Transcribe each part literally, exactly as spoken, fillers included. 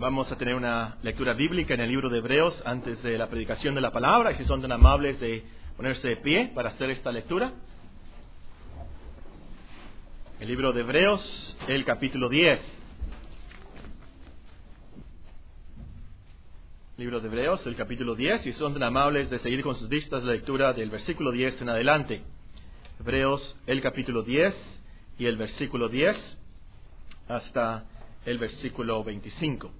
Vamos a tener una lectura bíblica en el libro de Hebreos antes de la predicación de la palabra. Y si son tan amables de ponerse de pie para hacer esta lectura. El libro de Hebreos, el capítulo diez. Libro de Hebreos, el capítulo diez. Y son tan amables de seguir con sus listas de lectura del versículo diez en adelante. Hebreos, el capítulo diez y el versículo diez hasta el versículo veinticinco.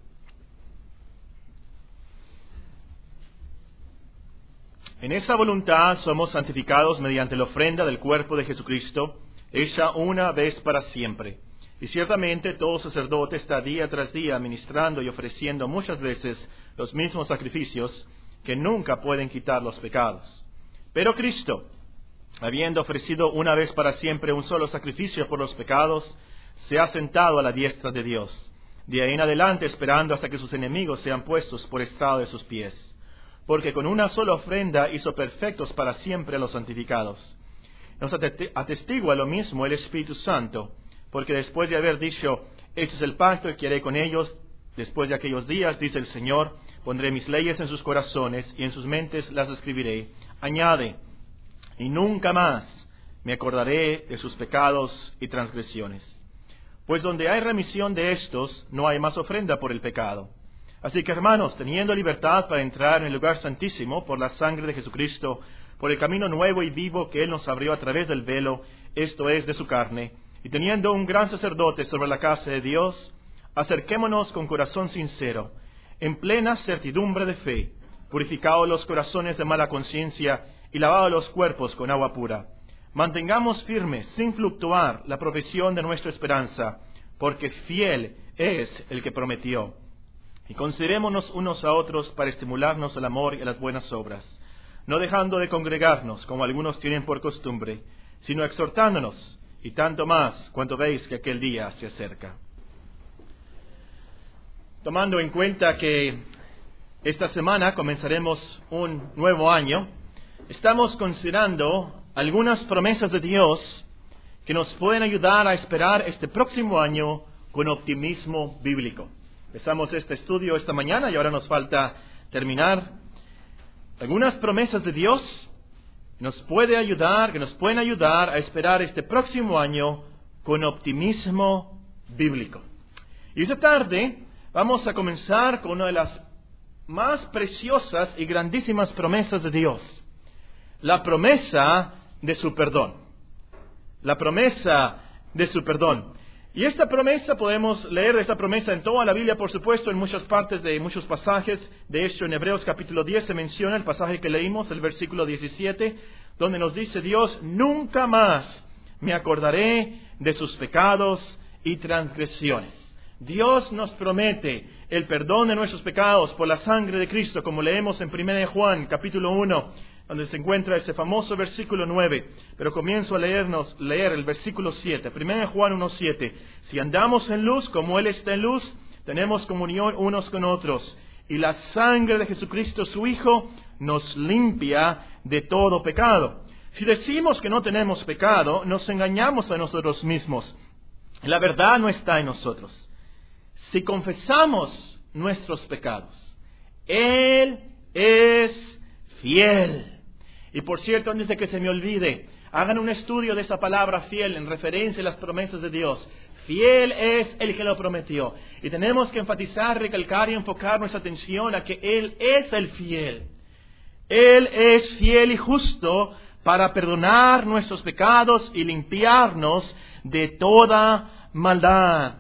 En esa voluntad somos santificados mediante la ofrenda del cuerpo de Jesucristo, hecha una vez para siempre. Y ciertamente todo sacerdote está día tras día ministrando y ofreciendo muchas veces los mismos sacrificios que nunca pueden quitar los pecados. Pero Cristo, habiendo ofrecido una vez para siempre un solo sacrificio por los pecados, se ha sentado a la diestra de Dios, de ahí en adelante esperando hasta que sus enemigos sean puestos por estrado de sus pies. Porque con una sola ofrenda hizo perfectos para siempre a los santificados. Nos atestigua lo mismo el Espíritu Santo, porque después de haber dicho, este es el pacto que haré con ellos, después de aquellos días, dice el Señor, pondré mis leyes en sus corazones y en sus mentes las escribiré. Añade, y nunca más me acordaré de sus pecados y transgresiones. Pues donde hay remisión de estos, no hay más ofrenda por el pecado. Así que, hermanos, teniendo libertad para entrar en el lugar santísimo por la sangre de Jesucristo, por el camino nuevo y vivo que Él nos abrió a través del velo, esto es, de su carne, y teniendo un gran sacerdote sobre la casa de Dios, acerquémonos con corazón sincero, en plena certidumbre de fe, purificados los corazones de mala conciencia y lavados los cuerpos con agua pura. Mantengamos firme, sin fluctuar, la profesión de nuestra esperanza, porque fiel es el que prometió. Y considerémonos unos a otros para estimularnos al amor y a las buenas obras, no dejando de congregarnos, como algunos tienen por costumbre, sino exhortándonos, y tanto más cuanto veis que aquel día se acerca. Tomando en cuenta que esta semana comenzaremos un nuevo año, estamos considerando algunas promesas de Dios que nos pueden ayudar a esperar este próximo año con optimismo bíblico. Empezamos este estudio esta mañana y ahora nos falta terminar. Algunas promesas de Dios nos puede ayudar, que nos pueden ayudar a esperar este próximo año con optimismo bíblico. Y esta tarde vamos a comenzar con una de las más preciosas y grandísimas promesas de Dios. La promesa de su perdón. La promesa de su perdón. Y esta promesa, podemos leer esta promesa en toda la Biblia, por supuesto, en muchas partes de muchos pasajes. De hecho, en Hebreos capítulo diez se menciona el pasaje que leímos, el versículo diecisiete, donde nos dice Dios, nunca más me acordaré de sus pecados y transgresiones. Dios nos promete el perdón de nuestros pecados por la sangre de Cristo, como leemos en primera de Juan capítulo uno, donde se encuentra ese famoso versículo nueve, pero comienzo a leernos, leer el versículo siete, primera de Juan uno siete. Si andamos en luz, como Él está en luz, tenemos comunión unos con otros, y la sangre de Jesucristo, su Hijo, nos limpia de todo pecado. Si decimos que no tenemos pecado, nos engañamos a nosotros mismos. La verdad no está en nosotros. Si confesamos nuestros pecados, Él es fiel. Y por cierto, antes de que se me olvide, hagan un estudio de esa palabra fiel en referencia a las promesas de Dios. Fiel es el que lo prometió. Y tenemos que enfatizar, recalcar y enfocar nuestra atención a que Él es el fiel. Él es fiel y justo para perdonar nuestros pecados y limpiarnos de toda maldad.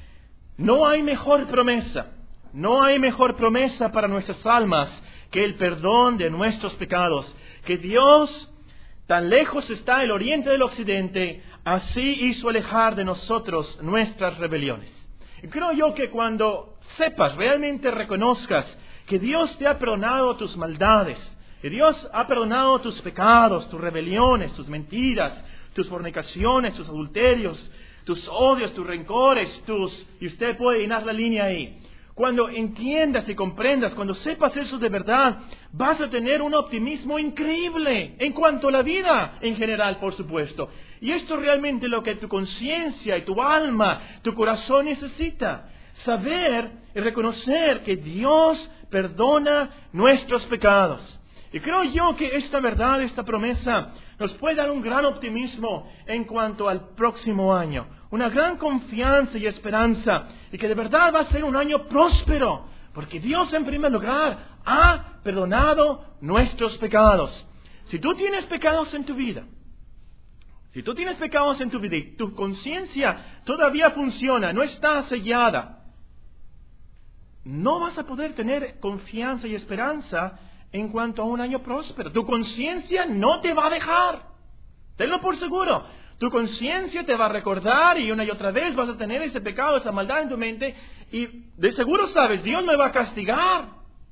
No hay mejor promesa, no hay mejor promesa para nuestras almas que el perdón de nuestros pecados. Que Dios, tan lejos está el oriente del occidente, así hizo alejar de nosotros nuestras rebeliones. Y creo yo que cuando sepas, realmente reconozcas que Dios te ha perdonado tus maldades, que Dios ha perdonado tus pecados, tus rebeliones, tus mentiras, tus fornicaciones, tus adulterios, tus odios, tus rencores, tus... y usted puede llenar la línea ahí. Cuando entiendas y comprendas, cuando sepas eso de verdad, vas a tener un optimismo increíble en cuanto a la vida en general, por supuesto. Y esto es realmente lo que tu conciencia y tu alma, tu corazón necesita. saber y reconocer que Dios perdona nuestros pecados. Y creo yo que esta verdad, esta promesa, nos puede dar un gran optimismo en cuanto al próximo año. Una gran confianza y esperanza. Y que de verdad va a ser un año próspero. Porque Dios, en primer lugar, ha perdonado nuestros pecados. Si tú tienes pecados en tu vida, si tú tienes pecados en tu vida y tu conciencia todavía funciona, no está sellada, no vas a poder tener confianza y esperanza en cuanto a un año próspero. Tu conciencia no te va a dejar. Tenlo por seguro. Tu conciencia te va a recordar y una y otra vez vas a tener ese pecado, esa maldad en tu mente. Y de seguro sabes, Dios me va a castigar.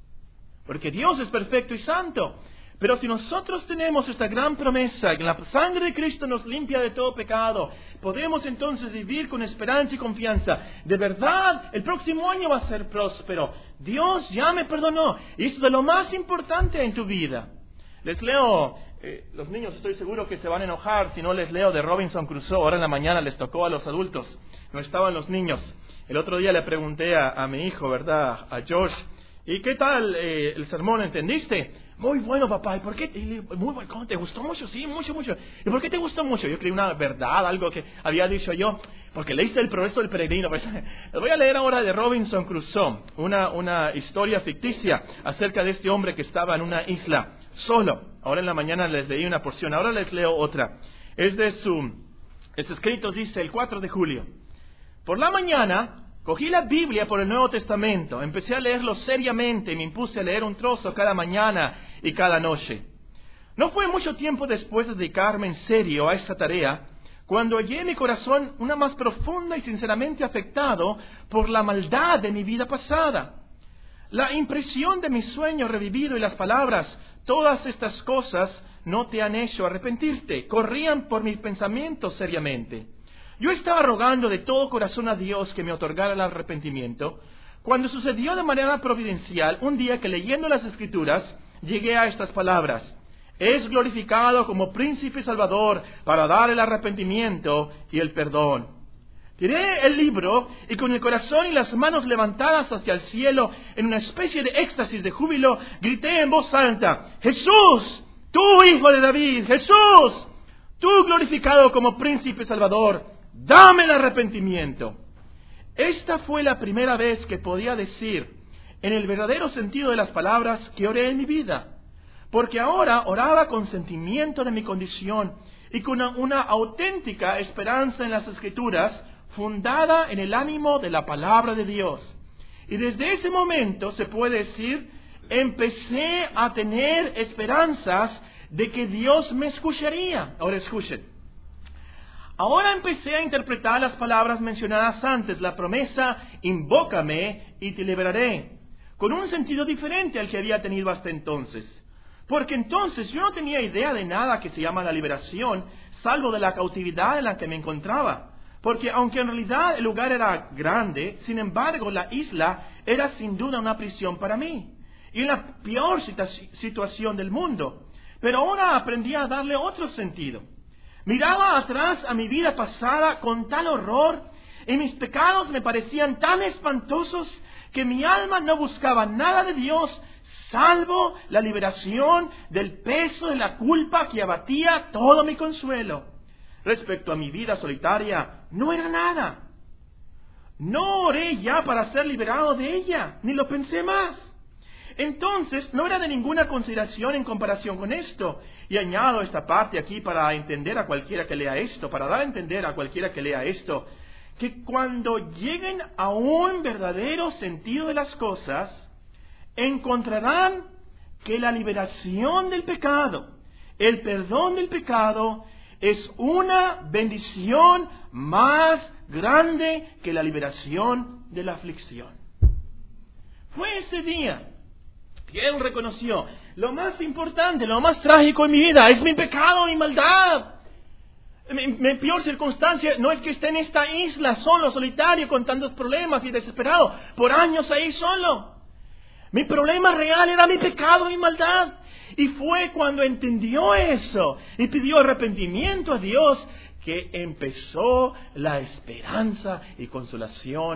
Porque Dios es perfecto y santo. Pero si nosotros tenemos esta gran promesa, que la sangre de Cristo nos limpia de todo pecado, podemos entonces vivir con esperanza y confianza. De verdad, el próximo año va a ser próspero. Dios ya me perdonó. Y eso es lo más importante en tu vida. Les leo, eh, los niños estoy seguro que se van a enojar si no les leo de Robinson Crusoe. Ahora en la mañana les tocó a los adultos, no estaban los niños. El otro día le pregunté a, a mi hijo, ¿verdad? A George, ¿y qué tal eh, el sermón? ¿Entendiste? Muy bueno, papá. ¿Y por qué? Y le, muy bueno. ¿Cómo te gustó mucho? Sí, mucho, mucho. ¿Y por qué te gustó mucho? Yo creí una verdad, algo que había dicho yo. Porque leíste el progreso del peregrino. Pues, les voy a leer ahora de Robinson Crusoe, una, una historia ficticia acerca de este hombre que estaba en una isla solo. Ahora en la mañana les leí una porción. Ahora les leo otra. Es de su... Este escrito dice el cuatro de julio. Por la mañana cogí la Biblia por el Nuevo Testamento, empecé a leerlo seriamente y me impuse a leer un trozo cada mañana y cada noche. No fue mucho tiempo después de dedicarme en serio a esta tarea, cuando hallé en mi corazón una más profunda y sinceramente afectado por la maldad de mi vida pasada. La impresión de mi sueño revivido y las palabras, todas estas cosas no te han hecho arrepentirte, corrían por mis pensamientos seriamente. Yo estaba rogando de todo corazón a Dios que me otorgara el arrepentimiento, cuando sucedió de manera providencial un día que leyendo las Escrituras llegué a estas palabras: es glorificado como príncipe salvador para dar el arrepentimiento y el perdón. Tiré el libro y con el corazón y las manos levantadas hacia el cielo, en una especie de éxtasis de júbilo, grité en voz alta: Jesús, tú hijo de David, Jesús, tú glorificado como príncipe salvador, dame el arrepentimiento. Esta fue la primera vez que podía decir, en el verdadero sentido de las palabras, que oré en mi vida. Porque ahora oraba con sentimiento de mi condición y con una, una auténtica esperanza en las Escrituras, fundada en el ánimo de la palabra de Dios. Y desde ese momento, se puede decir, empecé a tener esperanzas de que Dios me escucharía. Ahora escuchen. Ahora empecé a interpretar las palabras mencionadas antes, la promesa, invócame y te liberaré, con un sentido diferente al que había tenido hasta entonces. Porque entonces yo no tenía idea de nada que se llama la liberación, salvo de la cautividad en la que me encontraba. Porque aunque en realidad el lugar era grande, sin embargo la isla era sin duda una prisión para mí, y en la peor situación del mundo. Pero ahora aprendí a darle otro sentido. Miraba atrás a mi vida pasada con tal horror, y mis pecados me parecían tan espantosos que mi alma no buscaba nada de Dios, salvo la liberación del peso de la culpa que abatía todo mi consuelo. Respecto a mi vida solitaria, no era nada. No oré ya para ser liberado de ella, ni lo pensé más. Entonces, no era de ninguna consideración en comparación con esto. Y añado esta parte aquí para entender a cualquiera que lea esto, para dar a entender a cualquiera que lea esto, que cuando lleguen a un verdadero sentido de las cosas, encontrarán que la liberación del pecado, el perdón del pecado, es una bendición más grande que la liberación de la aflicción. Fue ese día que él reconoció: lo más importante, lo más trágico en mi vida es mi pecado, mi maldad. Mi, mi peor circunstancia no es que esté en esta isla solo, solitario, con tantos problemas y desesperado, por años ahí solo. Mi problema real era mi pecado, mi maldad. Y fue cuando entendió eso y pidió arrepentimiento a Dios que empezó la esperanza y consolación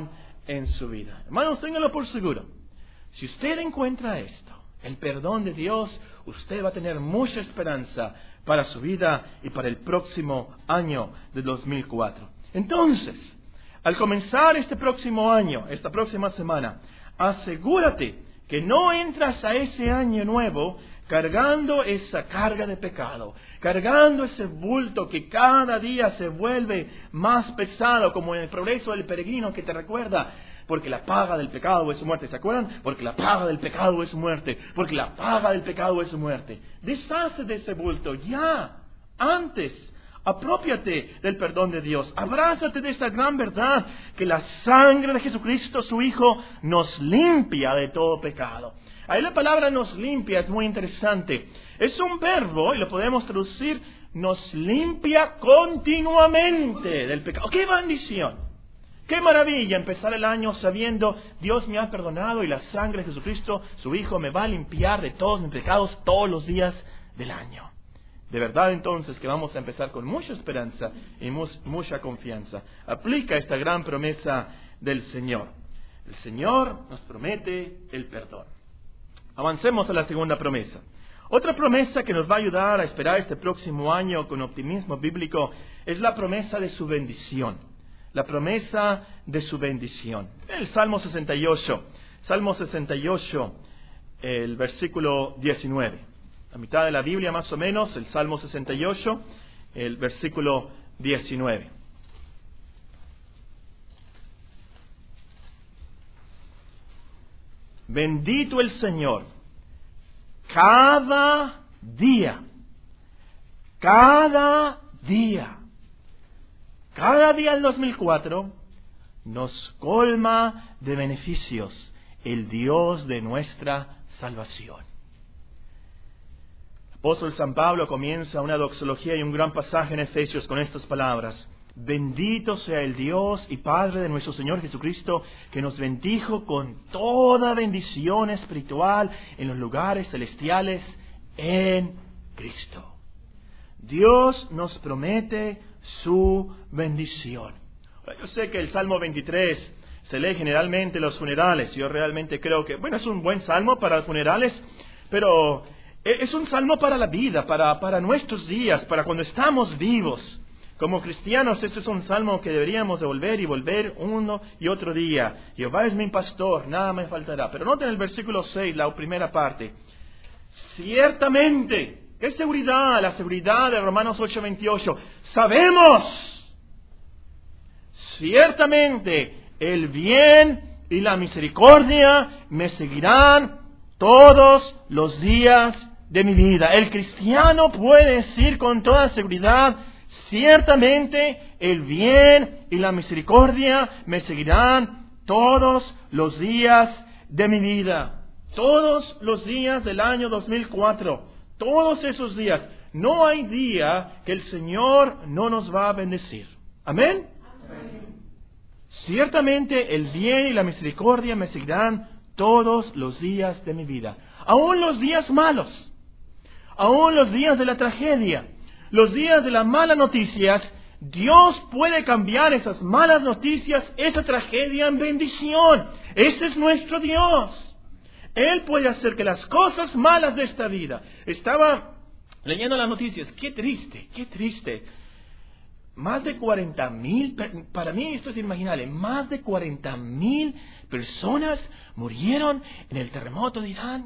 en su vida. Hermanos, ténganlo por seguro. Si usted encuentra esto, el perdón de Dios, usted va a tener mucha esperanza para su vida y para el próximo año de dos mil cuatro. Entonces, al comenzar este próximo año, esta próxima semana, asegúrate que no entras a ese año nuevo cargando esa carga de pecado, cargando ese bulto que cada día se vuelve más pesado, como en el progreso del peregrino que te recuerda, porque la paga del pecado es muerte. ¿Se acuerdan? Porque la paga del pecado es muerte, porque la paga del pecado es muerte. Deshazte de ese bulto ya, antes. Apropiate del perdón de Dios. Abrázate de esta gran verdad, que la sangre de Jesucristo, su Hijo, nos limpia de todo pecado. Ahí la palabra nos limpia es muy interesante. Es un verbo, y lo podemos traducir, nos limpia continuamente del pecado. ¡Qué bendición! ¡Qué maravilla empezar el año sabiendo Dios me ha perdonado y la sangre de Jesucristo, su Hijo, me va a limpiar de todos mis pecados todos los días del año! De verdad, entonces, que vamos a empezar con mucha esperanza y mu- mucha confianza. Aplica esta gran promesa del Señor. El Señor nos promete el perdón. Avancemos a la segunda promesa. Otra promesa que nos va a ayudar a esperar este próximo año con optimismo bíblico es la promesa de su bendición. La promesa de su bendición. El Salmo sesenta y ocho. Salmo sesenta y ocho, el versículo diecinueve. La mitad de la Biblia más o menos, el Salmo sesenta y ocho, el versículo diecinueve. Bendito el Señor, cada día, cada día, cada día del dos mil cuatro nos colma de beneficios el Dios de nuestra salvación. El apóstol San Pablo comienza una doxología y un gran pasaje en Efesios con estas palabras: bendito sea el Dios y Padre de nuestro Señor Jesucristo, que nos bendijo con toda bendición espiritual en los lugares celestiales en Cristo. Dios nos promete su bendición. Yo sé que el Salmo veintitrés se lee generalmente en los funerales. Yo realmente creo que, bueno, es un buen salmo para los funerales, pero es un salmo para la vida, para, para nuestros días, para cuando estamos vivos. Como cristianos, este es un salmo que deberíamos de volver y volver uno y otro día. Jehová es mi pastor, nada me faltará. Pero noten el versículo seis, la primera parte. Ciertamente, ¿qué seguridad? La seguridad de Romanos ocho veintiocho. Sabemos, ciertamente, el bien y la misericordia me seguirán todos los días de mi vida. El cristiano puede decir con toda seguridad: ciertamente el bien y la misericordia me seguirán todos los días de mi vida. Todos los días del año dos mil cuatro. Todos esos días. No hay día que el Señor no nos va a bendecir. ¿Amén? Amén. Ciertamente el bien y la misericordia me seguirán todos los días de mi vida. Aún los días malos. Aún los días de la tragedia. Los días de las malas noticias, Dios puede cambiar esas malas noticias, esa tragedia en bendición. Ese es nuestro Dios. Él puede hacer que las cosas malas de esta vida. Estaba leyendo las noticias. Qué triste, qué triste. Más de cuarenta mil, para mí esto es inimaginable, más de cuarenta mil personas murieron en el terremoto de Irán.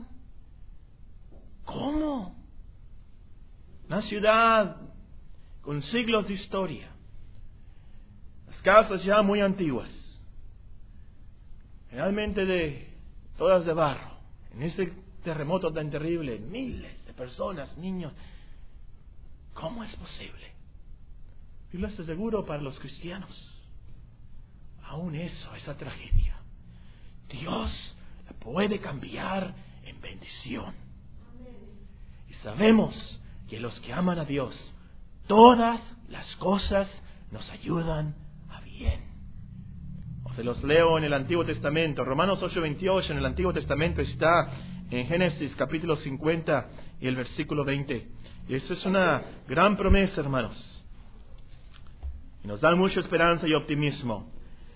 ¿Cómo? Una ciudad con siglos de historia. Las casas ya muy antiguas. Realmente de todas de barro. En este terremoto tan terrible, miles de personas, niños. ¿Cómo es posible? Y lo estoy seguro para los cristianos. Aún eso, esa tragedia, Dios la puede cambiar en bendición. Y sabemos que los que aman a Dios, todas las cosas nos ayudan a bien. O se los leo en el Antiguo Testamento. Romanos ocho veintiocho en el Antiguo Testamento está en Génesis capítulo cincuenta y el versículo veinte. Y eso es una gran promesa, hermanos. Y nos dan mucha esperanza y optimismo.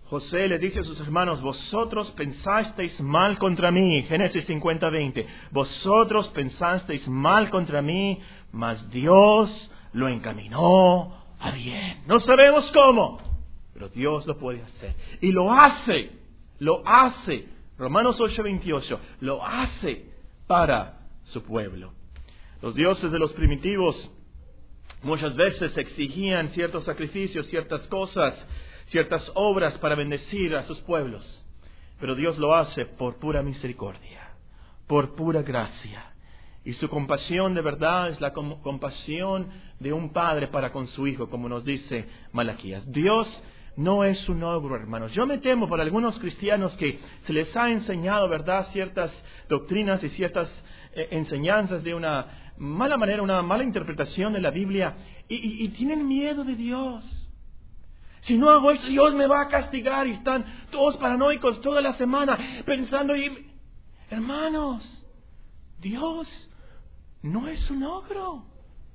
José le dice a sus hermanos, vosotros pensasteis mal contra mí, Génesis cincuenta, veinte. Vosotros pensasteis mal contra mí, mas Dios lo encaminó a bien. No sabemos cómo, pero Dios lo puede hacer. Y lo hace, lo hace. Romanos ocho, veintiocho, lo hace para su pueblo. Los dioses de los primitivos muchas veces exigían ciertos sacrificios, ciertas cosas, ciertas obras para bendecir a sus pueblos. Pero Dios lo hace por pura misericordia, por pura gracia. Y su compasión de verdad es la com- compasión de un padre para con su hijo, como nos dice Malaquías. Dios no es un ogro, hermanos. Yo me temo por algunos cristianos que se les ha enseñado, ¿verdad?, ciertas doctrinas y ciertas eh, enseñanzas de una mala manera, una mala interpretación de la Biblia, y, y, y tienen miedo de Dios. Si no hago eso, Dios me va a castigar, y están todos paranoicos toda la semana pensando, y hermanos, Dios no es un ogro.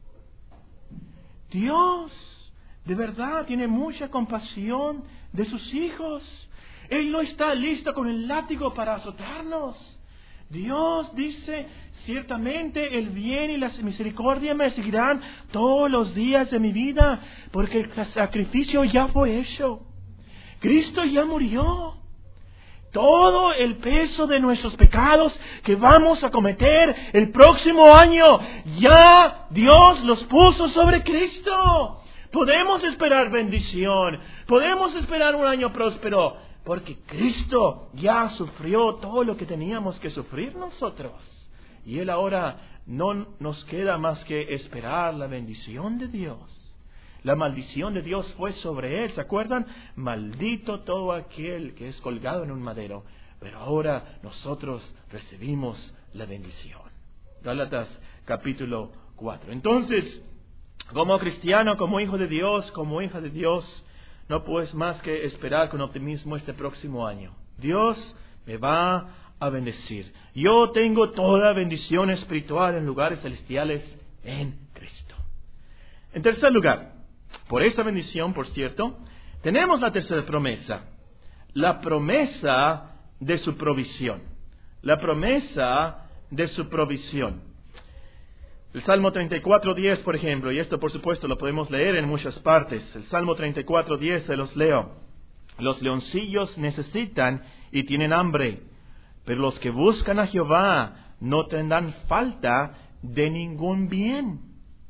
Dios de verdad tiene mucha compasión de sus hijos. Él no está listo con el látigo para azotarnos. Dios dice, ciertamente el bien y la misericordia me seguirán todos los días de mi vida, porque el sacrificio ya fue hecho. Cristo ya murió. Todo el peso de nuestros pecados que vamos a cometer el próximo año, ya Dios los puso sobre Cristo. Podemos esperar bendición, podemos esperar un año próspero, porque Cristo ya sufrió todo lo que teníamos que sufrir nosotros. Y Él ahora no nos queda más que esperar la bendición de Dios. La maldición de Dios fue sobre Él, ¿se acuerdan? Maldito todo aquel que es colgado en un madero. Pero ahora nosotros recibimos la bendición. Gálatas capítulo cuatro. Entonces, como cristiano, como hijo de Dios, como hija de Dios, no puedes más que esperar con optimismo este próximo año. Dios me va a bendecir. Yo tengo toda bendición espiritual en lugares celestiales en Cristo. En tercer lugar, por esta bendición, por cierto, tenemos la tercera promesa. La promesa de su provisión. La promesa de su provisión. El Salmo treinta y cuatro, diez, por ejemplo, y esto por supuesto lo podemos leer en muchas partes. El Salmo treinta y cuatro, diez, se los leo. Los leoncillos necesitan y tienen hambre, pero los que buscan a Jehová no tendrán falta de ningún bien.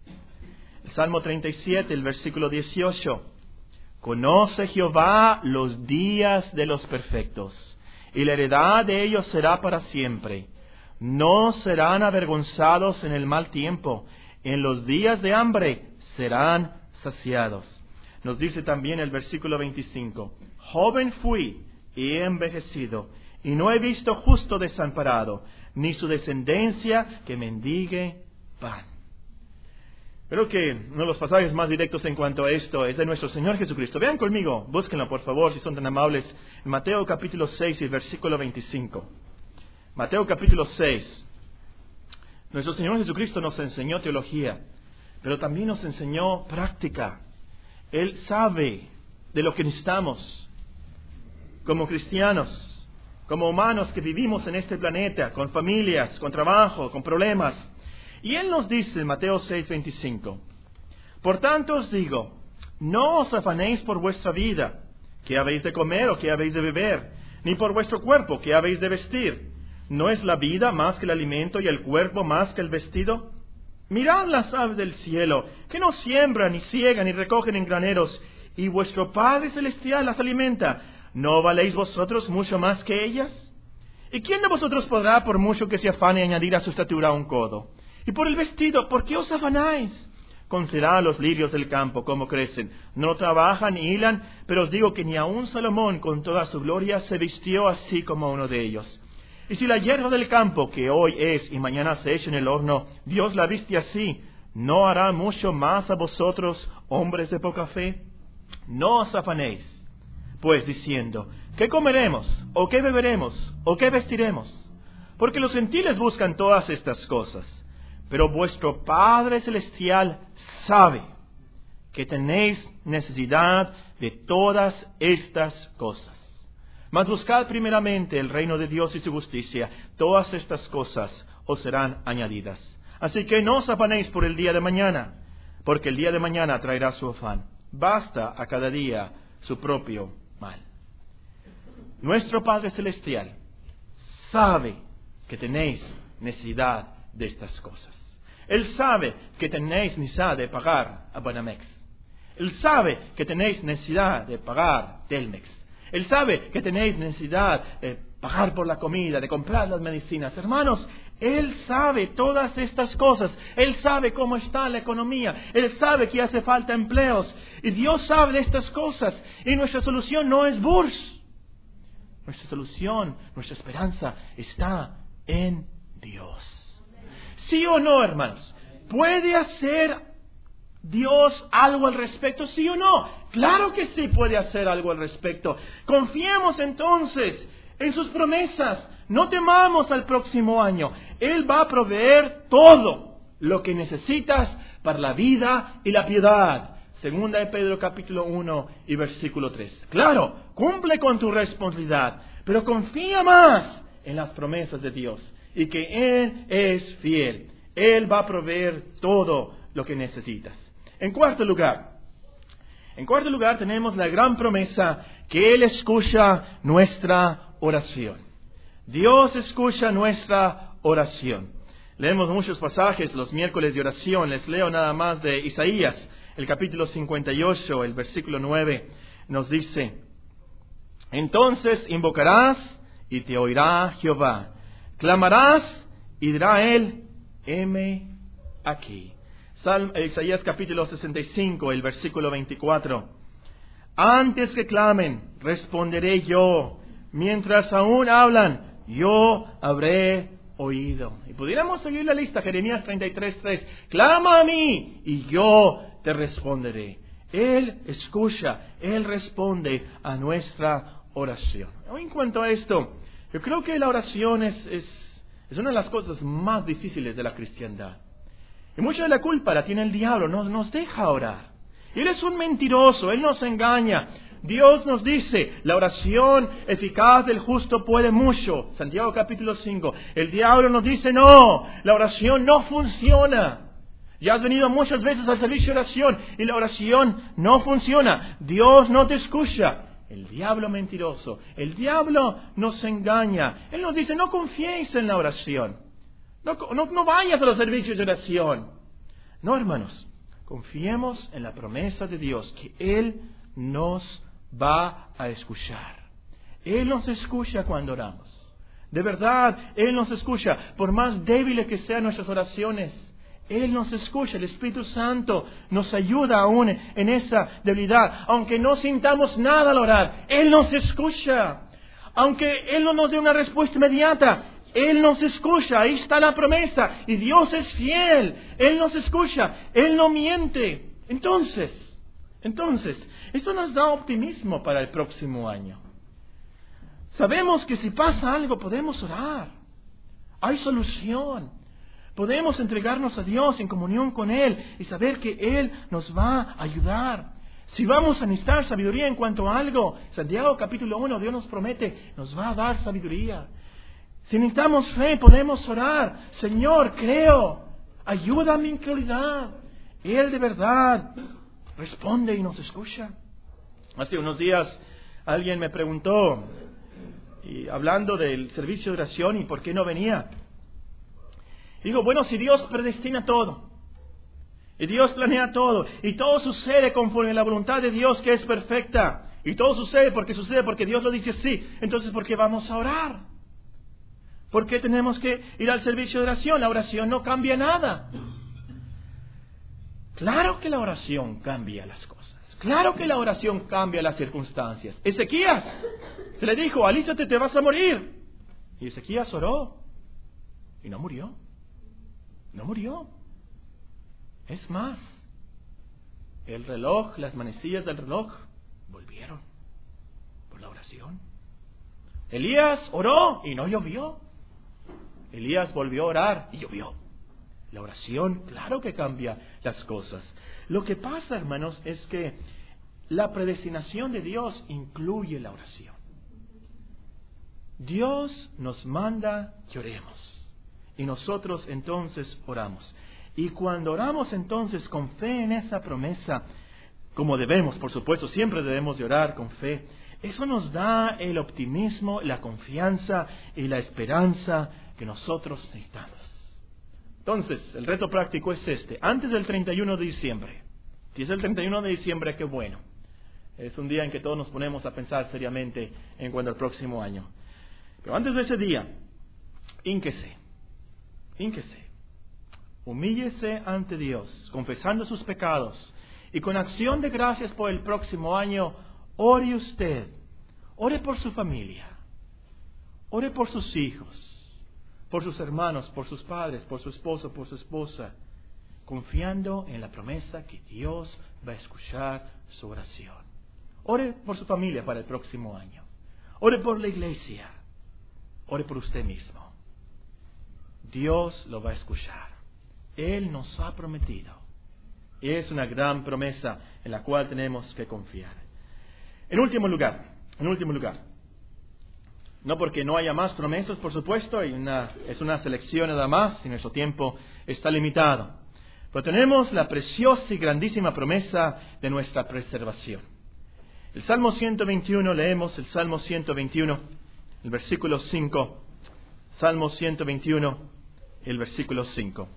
El Salmo treinta y siete, el versículo dieciocho. Conoce Jehová los días de los perfectos, y la heredad de ellos será para siempre. No serán avergonzados en el mal tiempo, en los días de hambre serán saciados. Nos dice también el versículo veinticinco, joven fui y he envejecido, y no he visto justo desamparado, ni su descendencia que mendigue pan. Creo que uno de los pasajes más directos en cuanto a esto es de nuestro Señor Jesucristo. Vean conmigo, búsquenlo por favor si son tan amables, en Mateo capítulo seis y versículo veinticinco. Mateo capítulo seis. Nuestro Señor Jesucristo nos enseñó teología, pero también nos enseñó práctica. Él sabe de lo que necesitamos como cristianos, como humanos que vivimos en este planeta, con familias, con trabajo, con problemas. Y Él nos dice en Mateo seis, veinticinco, por tanto os digo, no os afanéis por vuestra vida, qué habéis de comer o qué habéis de beber, ni por vuestro cuerpo, qué habéis de vestir. ¿No es la vida más que el alimento y el cuerpo más que el vestido? Mirad las aves del cielo, que no siembran, ni ciegan, ni recogen en graneros, y vuestro Padre Celestial las alimenta. ¿No valéis vosotros mucho más que ellas? ¿Y quién de vosotros podrá, por mucho que se afane, añadir a su estatura un codo? Y por el vestido, ¿por qué os afanáis? Considerad los lirios del campo, cómo crecen. No trabajan ni hilan, pero os digo que ni aun Salomón, con toda su gloria, se vistió así como uno de ellos. Y si la hierba del campo, que hoy es y mañana se echa en el horno, Dios la viste así, ¿no hará mucho más a vosotros, hombres de poca fe? No os afanéis, pues diciendo, ¿qué comeremos? ¿O qué beberemos? ¿O qué vestiremos? Porque los gentiles buscan todas estas cosas, pero vuestro Padre Celestial sabe que tenéis necesidad de todas estas cosas. Mas buscad primeramente el reino de Dios y su justicia. Todas estas cosas os serán añadidas. Así que no os afanéis por el día de mañana, porque el día de mañana traerá su afán. Basta a cada día su propio mal. Nuestro Padre Celestial sabe que tenéis necesidad de estas cosas. Él sabe que tenéis necesidad de pagar a Banamex. Él sabe que tenéis necesidad de pagar Telmex. Él sabe que tenéis necesidad de pagar por la comida, de comprar las medicinas. Hermanos, Él sabe todas estas cosas. Él sabe cómo está la economía. Él sabe que hace falta empleos. Y Dios sabe de estas cosas. Y nuestra solución no es B U R S. Nuestra solución, nuestra esperanza está en Dios. ¿Sí o no, hermanos? ¿Puede hacer Dios algo al respecto? ¿Sí o no? Claro que sí puede hacer algo al respecto. Confiemos entonces en sus promesas. No temamos al próximo año. Él va a proveer todo lo que necesitas para la vida y la piedad. Segunda de Pedro capítulo uno y versículo tres. Claro, cumple con tu responsabilidad, pero confía más en las promesas de Dios y que Él es fiel. Él va a proveer todo lo que necesitas. En cuarto lugar, en cuarto lugar tenemos la gran promesa que Él escucha nuestra oración. Dios escucha nuestra oración. Leemos muchos pasajes los miércoles de oración. Les leo nada más de Isaías, el capítulo cincuenta y ocho, el versículo nueve, nos dice: entonces invocarás y te oirá Jehová. Clamarás y dirá Él: heme aquí. Salmo, Isaías capítulo sesenta y cinco, el versículo veinticuatro. Antes que clamen, responderé yo. Mientras aún hablan, yo habré oído. Y pudiéramos seguir la lista. Jeremías treinta y tres, tres. Clama a mí y yo te responderé. Él escucha, Él responde a nuestra oración. En cuanto a esto, yo creo que la oración es, es, es una de las cosas más difíciles de la cristiandad. Y mucha de la culpa la tiene el diablo, no nos deja orar. Él es un mentiroso, Él nos engaña. Dios nos dice, la oración eficaz del justo puede mucho. Santiago capítulo cinco. El diablo nos dice, no, la oración no funciona. Ya has venido muchas veces al servicio de oración y la oración no funciona. Dios no te escucha. El diablo mentiroso, el diablo nos engaña. Él nos dice, no confiéis en la oración. No, no, no vayas a los servicios de oración. No, hermanos, confiemos en la promesa de Dios que Él nos va a escuchar. Él nos escucha cuando oramos. De verdad, Él nos escucha. Por más débiles que sean nuestras oraciones, Él nos escucha. El Espíritu Santo nos ayuda aún en esa debilidad. Aunque no sintamos nada al orar, Él nos escucha. Aunque Él no nos dé una respuesta inmediata, Él nos escucha. Ahí está la promesa. Y Dios es fiel. Él nos escucha. Él no miente. Entonces, entonces, esto nos da optimismo para el próximo año. Sabemos que si pasa algo podemos orar. Hay solución. Podemos entregarnos a Dios en comunión con Él y saber que Él nos va a ayudar. Si vamos a necesitar sabiduría en cuanto a algo, Santiago capítulo uno, Dios nos promete, nos va a dar sabiduría. Si necesitamos fe, podemos orar. Señor, creo, ayuda a mi incredulidad. Él de verdad responde y nos escucha. Hace unos días alguien me preguntó, y hablando del servicio de oración y por qué no venía. Digo, bueno, si Dios predestina todo, y Dios planea todo, y todo sucede conforme a la voluntad de Dios que es perfecta, y todo sucede porque sucede porque Dios lo dice así, entonces ¿por qué vamos a orar? ¿Por qué tenemos que ir al servicio de oración? La oración no cambia nada. Claro que la oración cambia las cosas. Claro que la oración cambia las circunstancias. Ezequías se le dijo, alístate, te vas a morir. Y Ezequías oró y no murió. No murió. Es más, el reloj, las manecillas del reloj volvieron por la oración. Elías oró y no llovió. Elías volvió a orar y llovió. La oración, claro que cambia las cosas. Lo que pasa, hermanos, es que la predestinación de Dios incluye la oración. Dios nos manda que oremos. Y nosotros entonces oramos. Y cuando oramos entonces con fe en esa promesa, como debemos, por supuesto, siempre debemos de orar con fe, eso nos da el optimismo, la confianza y la esperanza que nosotros necesitamos. Entonces, el reto práctico es este. Antes del treinta y uno de diciembre, si es el treinta y uno de diciembre, qué bueno. Es un día en que todos nos ponemos a pensar seriamente en cuanto al próximo año. Pero antes de ese día, hínquese, hínquese, humíllese ante Dios, confesando sus pecados, y con acción de gracias por el próximo año, ore usted, ore por su familia, ore por sus hijos, por sus hermanos, por sus padres, por su esposo, por su esposa, confiando en la promesa que Dios va a escuchar su oración. Ore por su familia para el próximo año, ore por la iglesia, ore por usted mismo. Dios lo va a escuchar. Él nos ha prometido. Es una gran promesa en la cual tenemos que confiar. En último lugar, en último lugar, no porque no haya más promesas, por supuesto, y una, es una selección nada más, y nuestro tiempo está limitado. Pero tenemos la preciosa y grandísima promesa de nuestra preservación. El Salmo ciento veintiuno, leemos el Salmo ciento veintiuno, el versículo cinco. Salmo ciento veintiuno, el versículo cinco.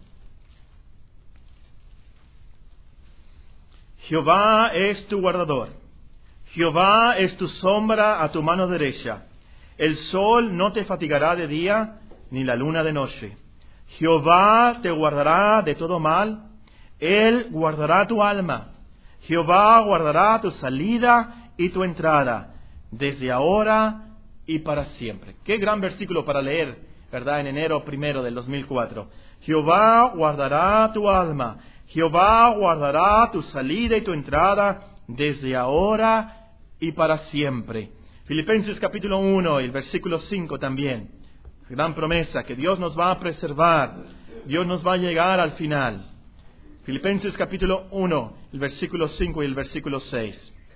Jehová es tu guardador. Jehová es tu sombra a tu mano derecha. El sol no te fatigará de día, ni la luna de noche. Jehová te guardará de todo mal. Él guardará tu alma. Jehová guardará tu salida y tu entrada, desde ahora y para siempre. Qué gran versículo para leer, ¿verdad? En enero primero del dos mil cuatro. Jehová guardará tu alma. Jehová guardará tu salida y tu entrada, desde ahora y para siempre. Filipenses capítulo uno, el versículo cinco también. Gran promesa que Dios nos va a preservar. Dios nos va a llegar al final. Filipenses capítulo uno, el versículo cinco y el versículo seis.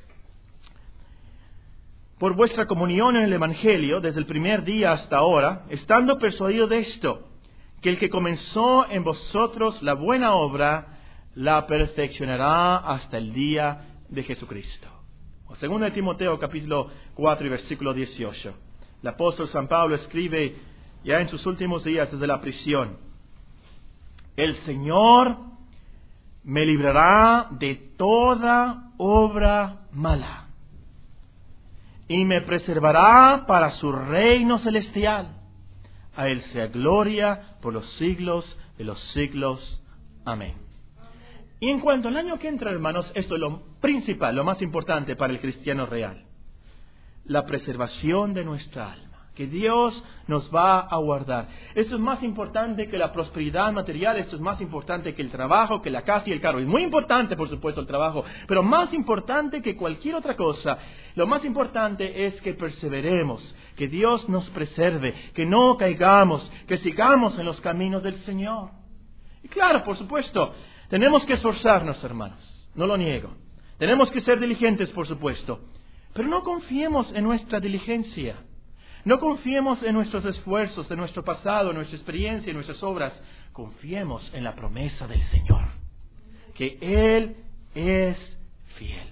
Por vuestra comunión en el Evangelio, desde el primer día hasta ahora, estando persuadido de esto, que el que comenzó en vosotros la buena obra, la perfeccionará hasta el día de Jesucristo. O segundo de Timoteo, capítulo cuatro y versículo dieciocho. El apóstol San Pablo escribe ya en sus últimos días desde la prisión: el Señor me librará de toda obra mala y me preservará para su reino celestial. A Él sea gloria por los siglos de los siglos. Amén. Y en cuanto al año que entra, hermanos, esto es lo principal, lo más importante para el cristiano real. La preservación de nuestra alma, que Dios nos va a guardar. Esto es más importante que la prosperidad material, esto es más importante que el trabajo, que la casa y el carro. Es muy importante, por supuesto, el trabajo, pero más importante que cualquier otra cosa, lo más importante es que perseveremos, que Dios nos preserve, que no caigamos, que sigamos en los caminos del Señor. Y claro, por supuesto, tenemos que esforzarnos, hermanos, no lo niego. Tenemos que ser diligentes, por supuesto, pero no confiemos en nuestra diligencia. No confiemos en nuestros esfuerzos, en nuestro pasado, en nuestra experiencia, en nuestras obras. Confiemos en la promesa del Señor, que Él es fiel.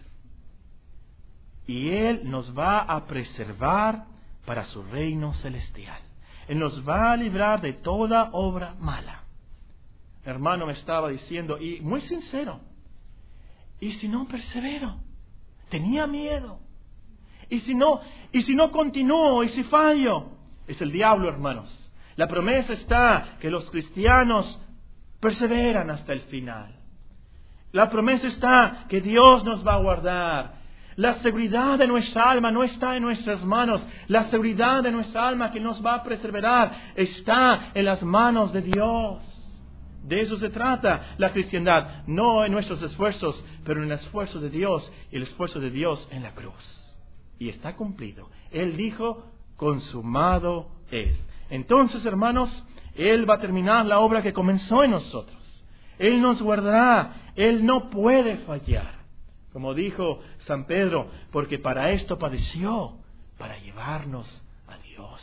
Y Él nos va a preservar para su reino celestial. Él nos va a librar de toda obra mala. Hermano me estaba diciendo, y muy sincero, ¿y si no persevero? Tenía miedo. ¿Y si no, y si no continúo? ¿Y si fallo? Es el diablo, hermanos. La promesa está que los cristianos perseveran hasta el final. La promesa está que Dios nos va a guardar. La seguridad de nuestra alma no está en nuestras manos. La seguridad de nuestra alma que nos va a preservar está en las manos de Dios. De eso se trata la cristiandad, no en nuestros esfuerzos, pero en el esfuerzo de Dios y el esfuerzo de Dios en la cruz. Y está cumplido. Él dijo, consumado es. Entonces, hermanos, Él va a terminar la obra que comenzó en nosotros. Él nos guardará. Él no puede fallar. Como dijo San Pedro, porque para esto padeció, para llevarnos a Dios.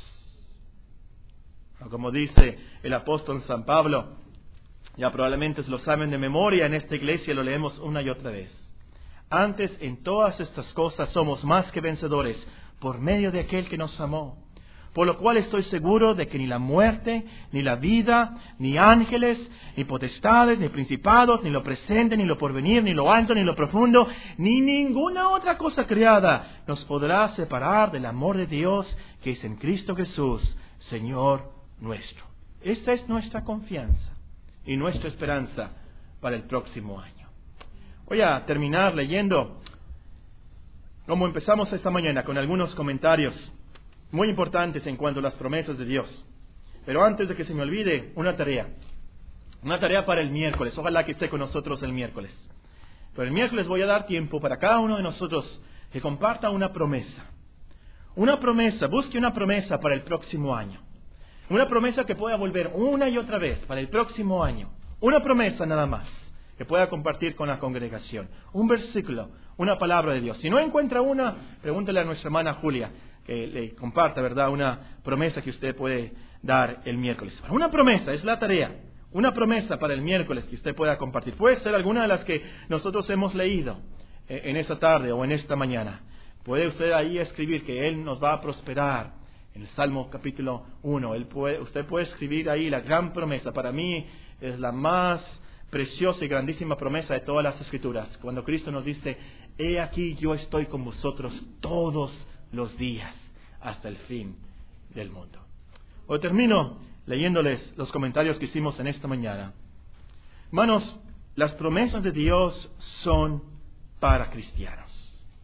O como dice el apóstol San Pablo, ya probablemente lo saben de memoria, en esta iglesia lo leemos una y otra vez. Antes en todas estas cosas somos más que vencedores por medio de aquel que nos amó. Por lo cual estoy seguro de que ni la muerte, ni la vida, ni ángeles, ni potestades, ni principados, ni lo presente, ni lo porvenir, ni lo alto, ni lo profundo, ni ninguna otra cosa creada nos podrá separar del amor de Dios que es en Cristo Jesús, Señor nuestro. Esta es nuestra confianza y nuestra esperanza para el próximo año. Voy a terminar leyendo, como empezamos esta mañana, con algunos comentarios muy importantes en cuanto a las promesas de Dios. Pero antes de que se me olvide, una tarea. Una tarea para el miércoles. Ojalá que esté con nosotros el miércoles. Pero el miércoles voy a dar tiempo para cada uno de nosotros que comparta una promesa. Una promesa, busque una promesa para el próximo año. Una promesa que pueda volver una y otra vez para el próximo año. Una promesa nada más que pueda compartir con la congregación. Un versículo, una palabra de Dios. Si no encuentra una, pregúntele a nuestra hermana Julia que le comparta, ¿verdad?, una promesa que usted puede dar el miércoles. Una promesa, es la tarea. Una promesa para el miércoles que usted pueda compartir. Puede ser alguna de las que nosotros hemos leído en esta tarde o en esta mañana. Puede usted ahí escribir que Él nos va a prosperar. En el Salmo capítulo uno, él puede, usted puede escribir ahí la gran promesa. Para mí es la más preciosa y grandísima promesa de todas las Escrituras. Cuando Cristo nos dice, he aquí yo estoy con vosotros todos los días hasta el fin del mundo. Hoy termino leyéndoles los comentarios que hicimos en esta mañana. Hermanos, las promesas de Dios son para cristianos.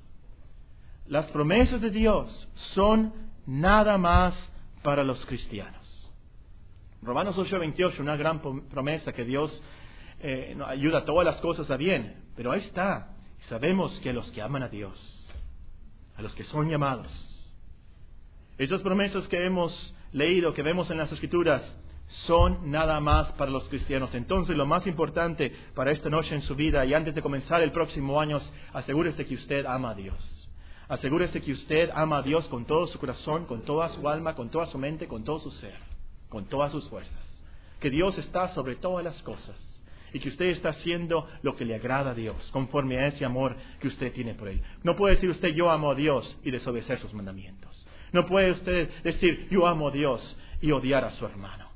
Las promesas de Dios son nada más para los cristianos. Romanos ocho veintiocho, una gran promesa que Dios eh, ayuda a todas las cosas a bien. Pero ahí está. Sabemos que a los que aman a Dios, a los que son llamados, esas promesas que hemos leído, que vemos en las Escrituras, son nada más para los cristianos. Entonces, lo más importante para esta noche en su vida y antes de comenzar el próximo año, asegúrese que usted ama a Dios. Asegúrese que usted ama a Dios con todo su corazón, con toda su alma, con toda su mente, con todo su ser, con todas sus fuerzas. Que Dios está sobre todas las cosas y que usted está haciendo lo que le agrada a Dios, conforme a ese amor que usted tiene por Él. No puede decir usted, yo amo a Dios, y desobedecer sus mandamientos. No puede usted decir, yo amo a Dios, y odiar a su hermano.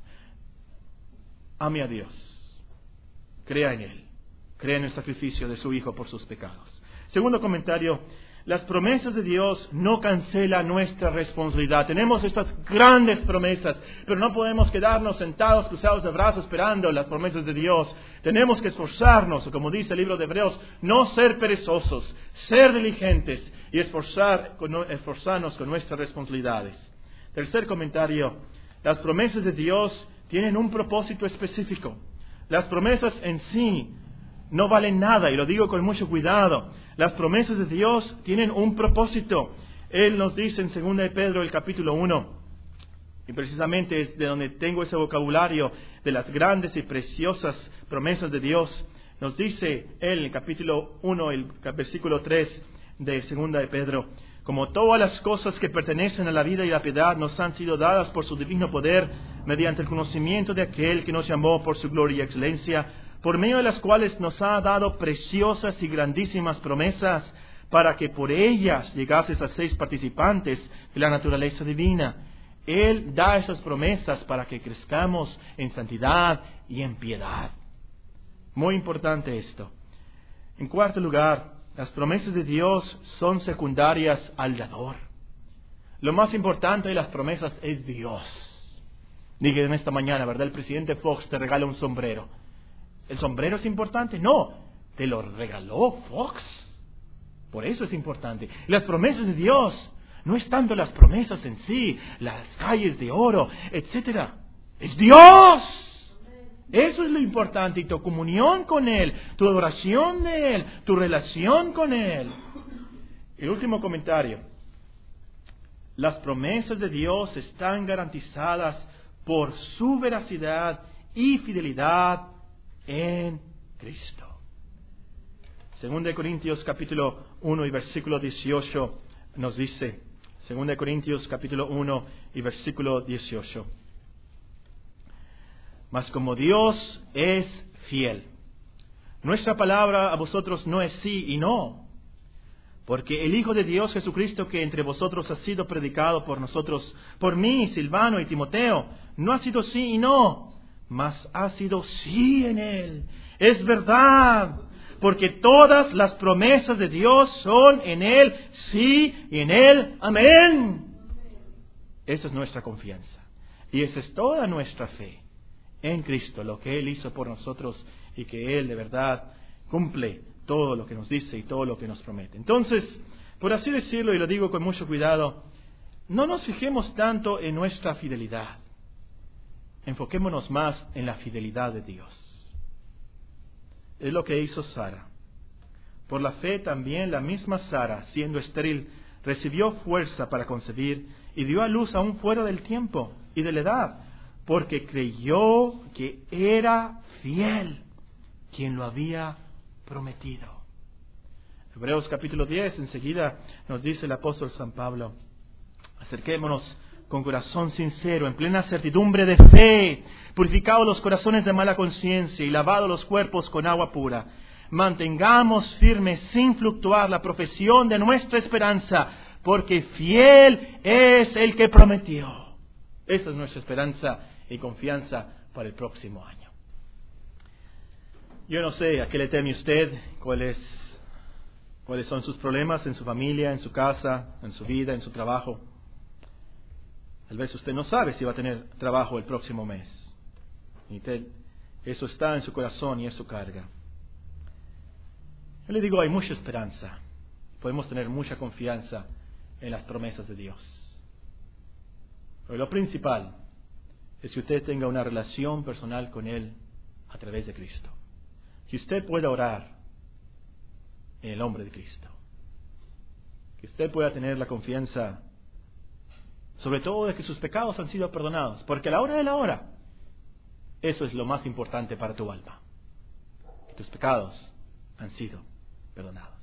Ame a Dios. Crea en Él. Crea en el sacrificio de su Hijo por sus pecados. Segundo comentario. Las promesas de Dios no cancelan nuestra responsabilidad. Tenemos estas grandes promesas, pero no podemos quedarnos sentados, cruzados de brazos, esperando las promesas de Dios. Tenemos que esforzarnos, o como dice el libro de Hebreos, no ser perezosos, ser diligentes y esforzar, esforzarnos con nuestras responsabilidades. Tercer comentario. Las promesas de Dios tienen un propósito específico. Las promesas en sí no valen nada, y lo digo con mucho cuidado. Las promesas de Dios tienen un propósito. Él nos dice en segunda de Pedro, el capítulo uno, y precisamente es de donde tengo ese vocabulario de las grandes y preciosas promesas de Dios. Nos dice Él en el capítulo uno, el versículo tres de segunda de Pedro, como todas las cosas que pertenecen a la vida y la piedad nos han sido dadas por su divino poder, mediante el conocimiento de aquel que nos llamó por su gloria y excelencia, por medio de las cuales nos ha dado preciosas y grandísimas promesas, para que por ellas llegases a ser participantes de la naturaleza divina. Él da esas promesas para que crezcamos en santidad y en piedad. Muy importante esto. En cuarto lugar, las promesas de Dios son secundarias al dador. Lo más importante de las promesas es Dios. Dije en esta mañana, ¿verdad? El presidente Fox te regala un sombrero. ¿El sombrero es importante? No, te lo regaló Fox. Por eso es importante. Las promesas de Dios no es tanto las promesas en sí, las calles de oro, etcétera. Es Dios. Eso es lo importante. Y tu comunión con Él, tu adoración de Él, tu relación con Él. El último comentario. Las promesas de Dios están garantizadas por su veracidad y fidelidad en Cristo. Segunda de Corintios capítulo uno y versículo dieciocho nos dice, Segunda de Corintios capítulo uno y versículo dieciocho. Mas como Dios es fiel, nuestra palabra a vosotros no es sí y no, porque el Hijo de Dios Jesucristo, que entre vosotros ha sido predicado por nosotros, por mí, Silvano y Timoteo, no ha sido sí y no, mas ha sido sí en Él. Es verdad, porque todas las promesas de Dios son en Él sí y en Él amén. Esa es nuestra confianza. Y esa es toda nuestra fe en Cristo, lo que Él hizo por nosotros y que Él de verdad cumple todo lo que nos dice y todo lo que nos promete. Entonces, por así decirlo, y lo digo con mucho cuidado, no nos fijemos tanto en nuestra fidelidad. Enfoquémonos más en la fidelidad de Dios. Es lo que hizo Sara. Por la fe también la misma Sara, siendo estéril, recibió fuerza para concebir y dio a luz aún fuera del tiempo y de la edad, porque creyó que era fiel quien lo había prometido. Hebreos capítulo diez, enseguida nos dice el apóstol San Pablo, acerquémonos con corazón sincero, en plena certidumbre de fe, purificados los corazones de mala conciencia y lavados los cuerpos con agua pura. Mantengamos firme sin fluctuar la profesión de nuestra esperanza, porque fiel es el que prometió. Esa es nuestra esperanza y confianza para el próximo año. Yo no sé a qué le teme usted, cuáles, cuáles son sus problemas en su familia, en su casa, en su vida, en su trabajo. Tal vez usted no sabe si va a tener trabajo el próximo mes. Y te, eso está en su corazón y es su carga. Yo le digo, hay mucha esperanza. Podemos tener mucha confianza en las promesas de Dios. Pero lo principal es que usted tenga una relación personal con Él a través de Cristo. Que usted pueda orar en el nombre de Cristo. Que usted pueda tener la confianza, sobre todo de que sus pecados han sido perdonados. Porque a la hora de la hora, eso es lo más importante para tu alma. Que tus pecados han sido perdonados.